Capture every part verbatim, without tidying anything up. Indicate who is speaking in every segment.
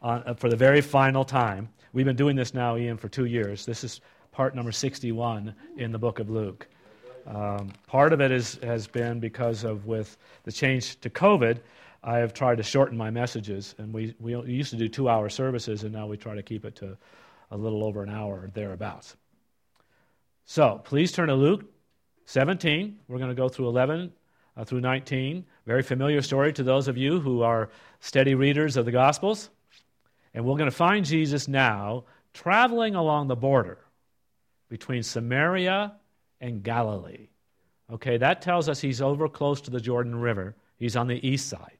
Speaker 1: uh, for the very final time. We've been doing this now, Ian, for two years. This is part number sixty-one in the book of Luke. Um, part of it is, has been because of with the change to COVID, I have tried to shorten my messages, and we, we used to do two-hour services, and now we try to keep it to a little over an hour or thereabouts. So, please turn to Luke seventeen. We're going to go through eleven uh, through nineteen. Very familiar story to those of you who are steady readers of the Gospels. And we're going to find Jesus now traveling along the border between Samaria and Galilee. Okay, that tells us he's over close to the Jordan River. He's on the east side.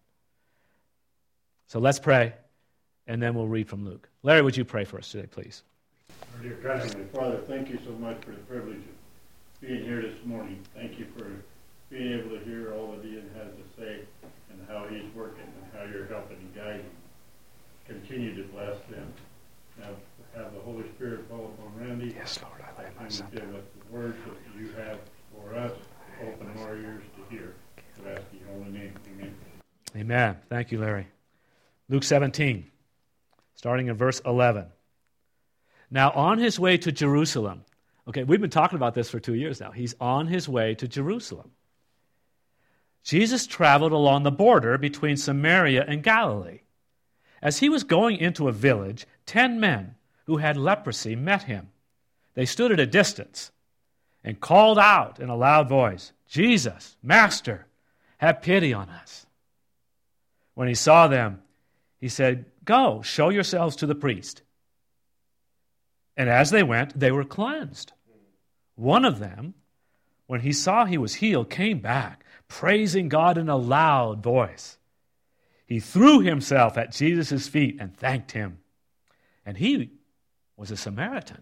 Speaker 1: So let's pray, and then we'll read from Luke. Larry, would you pray for us today, please?
Speaker 2: Our dear God, Heavenly Father, thank you so much for the privilege of being here this morning. Thank you for being able to hear all that Ian has to say and how he's working and how you're helping and guiding. Continue to bless them. Now, have the Holy Spirit fall upon Randy.
Speaker 1: Yes, Lord, I lay
Speaker 2: And
Speaker 1: myself
Speaker 2: give us the words that you have for us. Open our ears to hear. We ask in your holy name. Amen.
Speaker 1: Amen. Thank you, Larry. Luke seventeen, starting in verse eleven. Now, on his way to Jerusalem. Okay, we've been talking about this for two years now. He's on his way to Jerusalem. Jesus traveled along the border between Samaria and Galilee. As he was going into a village, ten men who had leprosy met him. They stood at a distance and called out in a loud voice, "Jesus, Master, have pity on us." When he saw them, he said, "Go, show yourselves to the priest." And as they went, they were cleansed. One of them, when he saw he was healed, came back, praising God in a loud voice. He threw himself at Jesus' feet and thanked him. And he was a Samaritan.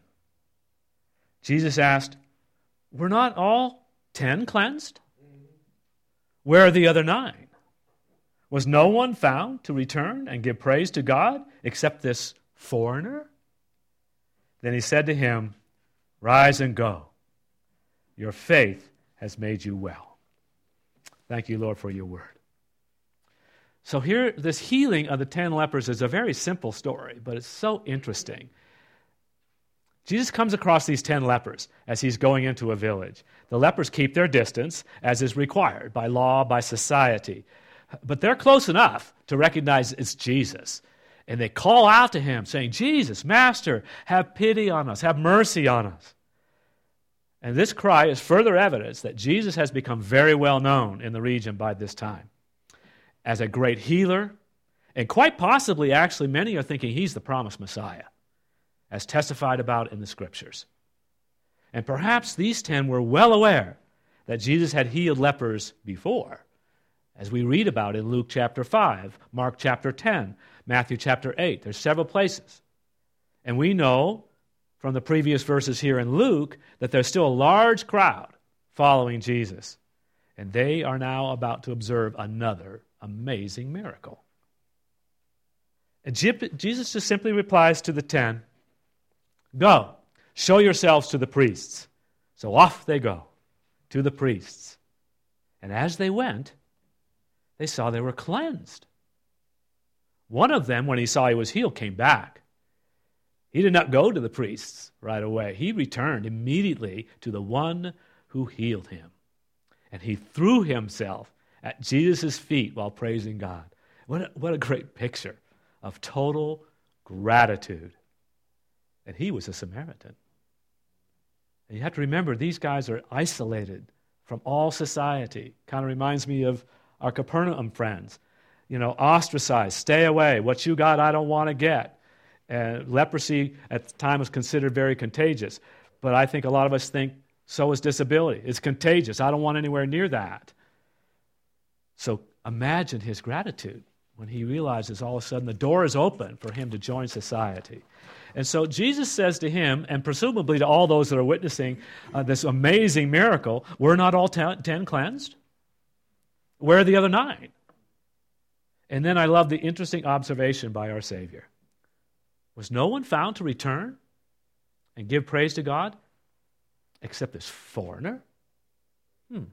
Speaker 1: Jesus asked, "Were not all ten cleansed? Where are the other nine? Was no one found to return and give praise to God except this foreigner?" Then he said to him, "Rise and go. Your faith has made you well." Thank you, Lord, for your word. So here, this healing of the ten lepers is a very simple story, but it's so interesting. Jesus comes across these ten lepers as he's going into a village. The lepers keep their distance, as is required by law, by society. But they're close enough to recognize it's Jesus. And they call out to him, saying, "Jesus, Master, have pity on us, have mercy on us." And this cry is further evidence that Jesus has become very well known in the region by this time as a great healer, and quite possibly, actually, many are thinking he's the promised Messiah, as testified about in the Scriptures. And perhaps these ten were well aware that Jesus had healed lepers before, as we read about in Luke chapter five, Mark chapter ten, Matthew chapter eight. There's several places. And we know from the previous verses here in Luke that there's still a large crowd following Jesus. And they are now about to observe another amazing miracle. And Jesus just simply replies to the ten, "Go, show yourselves to the priests." So off they go to the priests. And as they went, they saw they were cleansed. One of them, when he saw he was healed, came back. He did not go to the priests right away. He returned immediately to the one who healed him. And he threw himself at Jesus' feet while praising God. What a, what a great picture of total gratitude. And he was a Samaritan. And you have to remember, these guys are isolated from all society. Kind of reminds me of our Capernaum friends. You know, ostracized, stay away. What you got, I don't want to get. And leprosy at the time was considered very contagious. But I think a lot of us think so is disability. It's contagious. I don't want anywhere near that. So imagine his gratitude when he realizes all of a sudden the door is open for him to join society. And so Jesus says to him, and presumably to all those that are witnessing uh, this amazing miracle, were not all ten, ten cleansed? Where are the other nine? And then I love the interesting observation by our Savior. Was no one found to return and give praise to God except this foreigner? Hmm.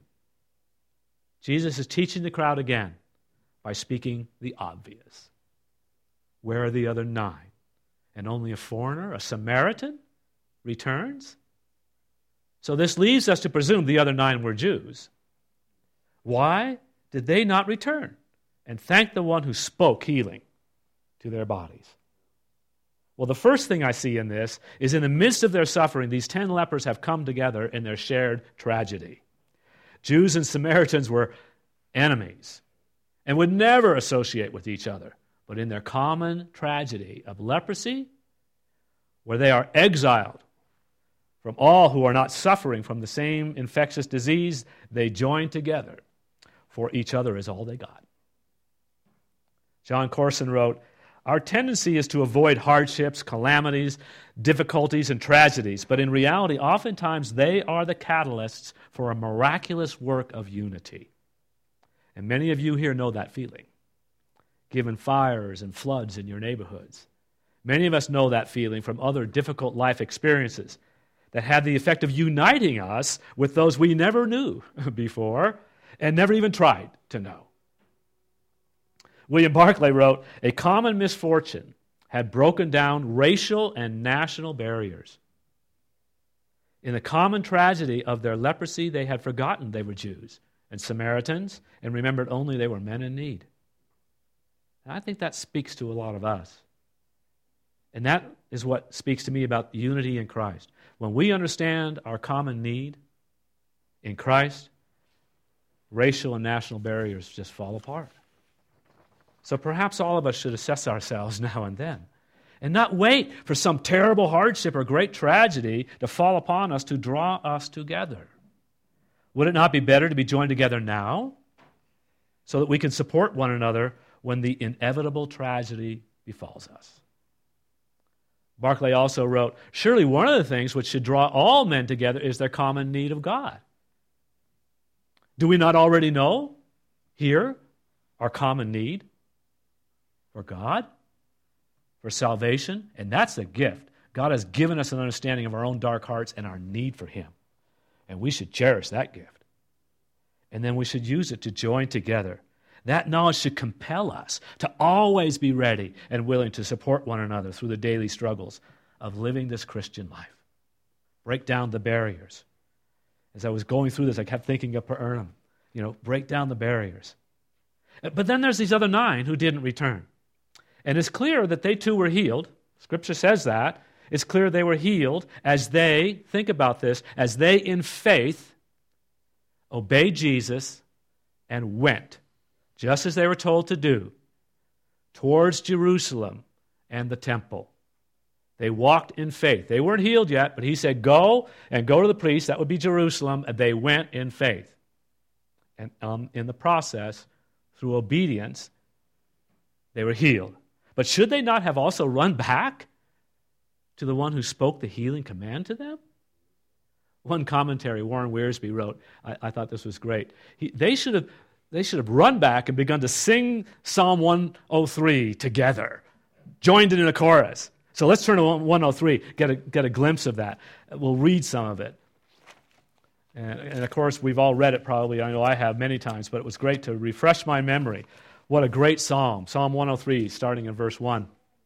Speaker 1: Jesus is teaching the crowd again by speaking the obvious. Where are the other nine? And only a foreigner, a Samaritan, returns? So this leads us to presume the other nine were Jews. Why did they not return and thank the one who spoke healing to their bodies? Well, the first thing I see in this is in the midst of their suffering, these ten lepers have come together in their shared tragedy. Jews and Samaritans were enemies and would never associate with each other. But in their common tragedy of leprosy, where they are exiled from all who are not suffering from the same infectious disease, they join together, for each other is all they got. John Corson wrote, "Our tendency is to avoid hardships, calamities, difficulties, and tragedies, but in reality, oftentimes they are the catalysts for a miraculous work of unity." And many of you here know that feeling, given fires and floods in your neighborhoods. Many of us know that feeling from other difficult life experiences that had the effect of uniting us with those we never knew before and never even tried to know. William Barclay wrote, "A common misfortune had broken down racial and national barriers. In the common tragedy of their leprosy, they had forgotten they were Jews and Samaritans and remembered only they were men in need." And I think that speaks to a lot of us. And that is what speaks to me about unity in Christ. When we understand our common need in Christ, racial and national barriers just fall apart. So perhaps all of us should assess ourselves now and then and not wait for some terrible hardship or great tragedy to fall upon us to draw us together. Would it not be better to be joined together now so that we can support one another when the inevitable tragedy befalls us? Barclay also wrote, "Surely one of the things which should draw all men together is their common need of God. Do we not already know here our common need for God, for salvation?" And that's a gift. God has given us an understanding of our own dark hearts and our need for Him. And we should cherish that gift. And then we should use it to join together. That knowledge should compel us to always be ready and willing to support one another through the daily struggles of living this Christian life. Break down the barriers. As I was going through this, I kept thinking of Per Ernum. You know, break down the barriers. But then there's these other nine who didn't return. And it's clear that they too were healed. Scripture says that. It's clear they were healed as they, think about this, as they in faith obeyed Jesus and went, just as they were told to do, towards Jerusalem and the temple. They walked in faith. They weren't healed yet, but He said, go and go to the priest. That would be Jerusalem. And they went in faith. And um, in the process, through obedience, they were healed. But should they not have also run back to the one who spoke the healing command to them? One commentary, Warren Wiersbe wrote, I, I thought this was great. He, they should have they should have run back and begun to sing Psalm one oh three together, joined in a chorus. So let's turn to one oh three, get a, get a glimpse of that. We'll read some of it. And, and of course, we've all read it probably. I know I have many times, but it was great to refresh my memory. What a great psalm. Psalm one oh three, starting in verse one.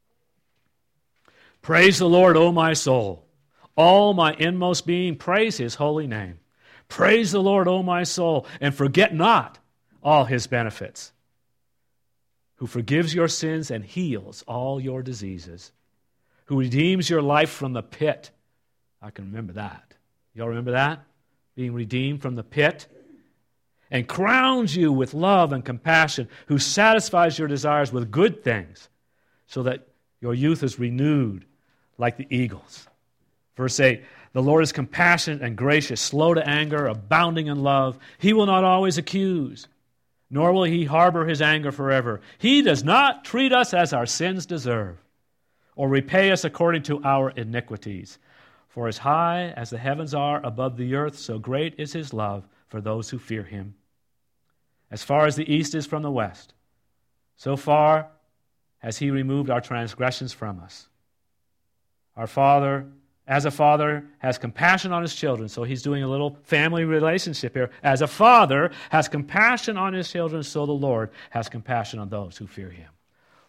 Speaker 1: Praise the Lord, O my soul. All my inmost being, praise His holy name. Praise the Lord, O my soul, and forget not all His benefits, who forgives your sins and heals all your diseases, who redeems your life from the pit. I can remember that. Y'all remember that? Being redeemed from the pit. And crowns you with love and compassion, who satisfies your desires with good things, so that your youth is renewed like the eagles. Verse eight, the Lord is compassionate and gracious, slow to anger, abounding in love. He will not always accuse, nor will He harbor His anger forever. He does not treat us as our sins deserve, or repay us according to our iniquities. For as high as the heavens are above the earth, so great is His love for those who fear Him. As far as the east is from the west, so far has He removed our transgressions from us. Our Father, as a father, has compassion on His children. So He's doing a little family relationship here. As a father has compassion on His children, so the Lord has compassion on those who fear Him.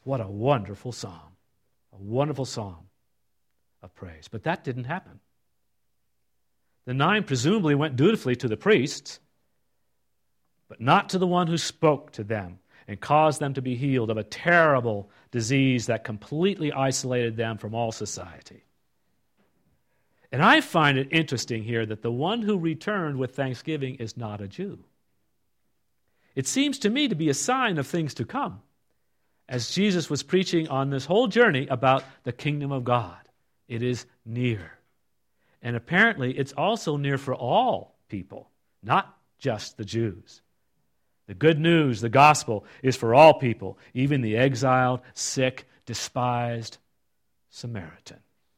Speaker 1: What a wonderful psalm. A wonderful psalm of praise. But that didn't happen. The nine presumably went dutifully to the priests, but not to the one who spoke to them and caused them to be healed of a terrible disease that completely isolated them from all society. And I find it interesting here that the one who returned with thanksgiving is not a Jew. It seems to me to be a sign of things to come, as Jesus was preaching on this whole journey about the kingdom of God. It is near. And apparently it's also near for all people, not just the Jews. The good news, the gospel, is for all people, even the exiled, sick, despised Samaritan.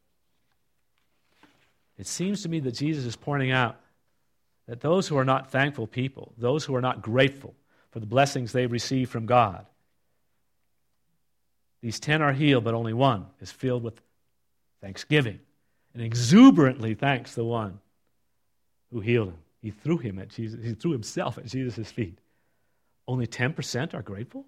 Speaker 1: It seems to me that Jesus is pointing out that those who are not thankful people, those who are not grateful for the blessings they receive from God, these ten are healed, but only one is filled with thanksgiving and exuberantly thanks the one who healed him. He threw him at Jesus. He threw himself at Jesus' feet. Only ten percent are grateful?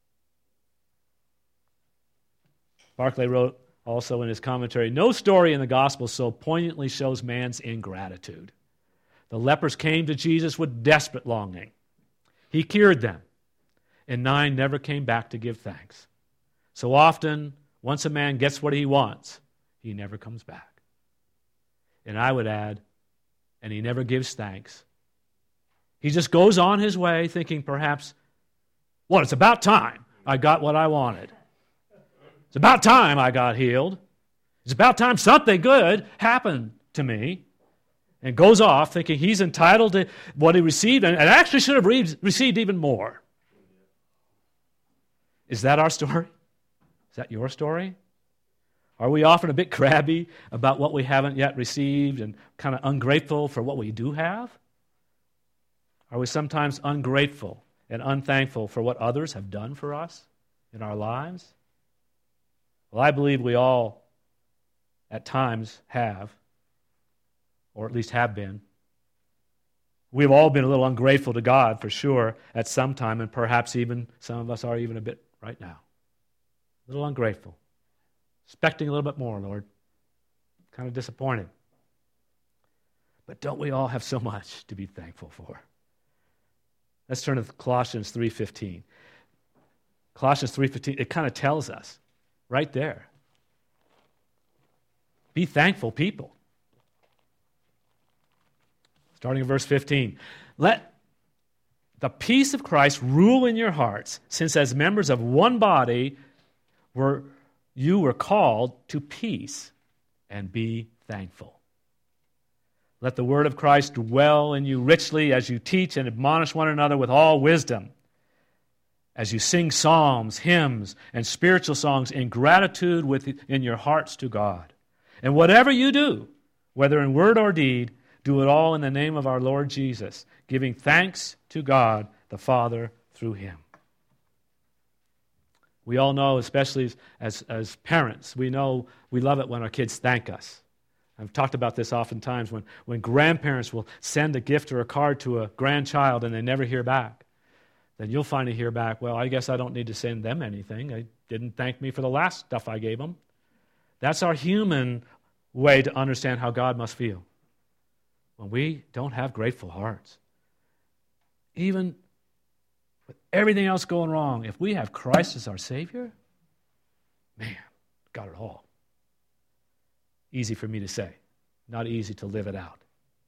Speaker 1: Barclay wrote also in his commentary, no story in the gospel so poignantly shows man's ingratitude. The lepers came to Jesus with desperate longing. He cured them, and nine never came back to give thanks. So often, once a man gets what he wants, he never comes back. And I would add, and he never gives thanks. He just goes on his way thinking perhaps, well, it's about time I got what I wanted. It's about time I got healed. It's about time something good happened to me. And goes off thinking he's entitled to what he received and actually should have re- received even more. Is that our story? Is that your story? Are we often a bit crabby about what we haven't yet received and kind of ungrateful for what we do have? Are we sometimes ungrateful and unthankful for what others have done for us in our lives? Well, I believe we all at times have, or at least have been. We've all been a little ungrateful to God, for sure, at some time, and perhaps even some of us are even a bit right now. A little ungrateful. Expecting a little bit more, Lord. Kind of disappointed. But don't we all have so much to be thankful for? Let's turn to Colossians three fifteen. Colossians three fifteen, it kind of tells us right there. Be thankful people. Starting in verse fifteen. Let the peace of Christ rule in your hearts, since as members of one body were you were called to peace, and be thankful. Let the word of Christ dwell in you richly as you teach and admonish one another with all wisdom, as you sing psalms, hymns, and spiritual songs in gratitude within your hearts to God. And whatever you do, whether in word or deed, do it all in the name of our Lord Jesus, giving thanks to God the Father through him. We all know, especially as, as parents, we know we love it when our kids thank us. I've talked about this oftentimes when, when grandparents will send a gift or a card to a grandchild and they never hear back. Then you'll finally hear back, well, I guess I don't need to send them anything. They didn't thank me for the last stuff I gave them. That's our human way to understand how God must feel. When we don't have grateful hearts, even with everything else going wrong, if we have Christ as our Savior, man, got it all. Easy for me to say, not easy to live it out.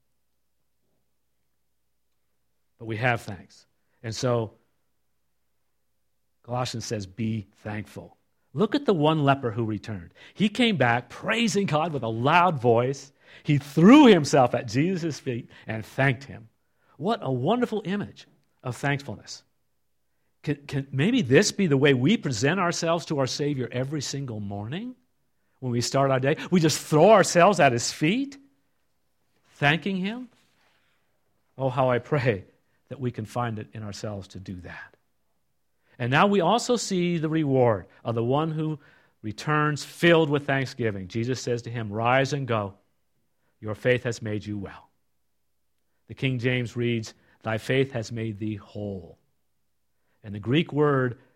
Speaker 1: But we have thanks. And so, Colossians says, be thankful. Look at the one leper who returned. He came back praising God with a loud voice. He threw himself at Jesus' feet and thanked him. What a wonderful image of thankfulness. Can, can maybe this be the way we present ourselves to our Savior every single morning when we start our day? We just throw ourselves at his feet, thanking him? Oh, how I pray that we can find it in ourselves to do that. And now we also see the reward of the one who returns filled with thanksgiving. Jesus says to him, rise and go. Your faith has made you well. The King James reads, thy faith has made thee whole. And the Greek word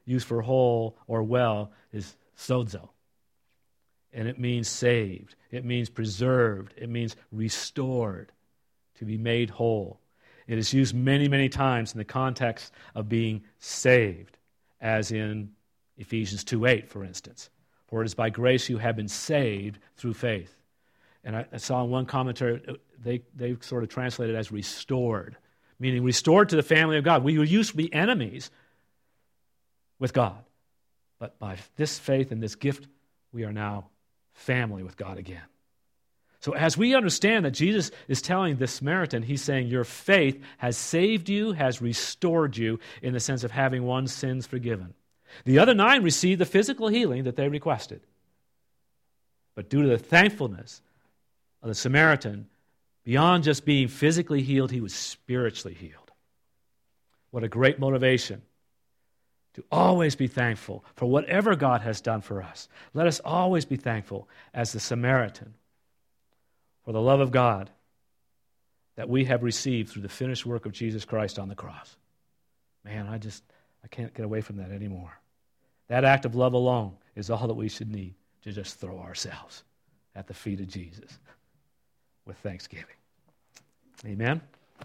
Speaker 1: used for whole or well is sozo. And it means saved. It means preserved. It means restored, to be made whole. It is used many, many times in the context of being saved, as in Ephesians two eight, for instance. For it is by grace you have been saved through faith. And I, I saw in one commentary, they, they sort of translated it as restored, meaning restored to the family of God. We used to be enemies with God. But by this faith and this gift, we are now family with God again. So as we understand that Jesus is telling this Samaritan, he's saying your faith has saved you, has restored you, in the sense of having one's sins forgiven. The other nine received the physical healing that they requested. But due to the thankfulness of the Samaritan, beyond just being physically healed, he was spiritually healed. What a great motivation to always be thankful for whatever God has done for us. Let us always be thankful as the Samaritan for the love of God that we have received through the finished work of Jesus Christ on the cross. Man, I just, I can't get away from that anymore. That act of love alone is all that we should need to just throw ourselves at the feet of Jesus with thanksgiving. Amen?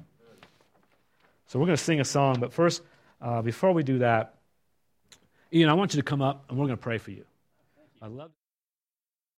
Speaker 1: So we're going to sing a song, but first, uh, before we do that, Ian, I want you to come up and we're going to pray for you. I love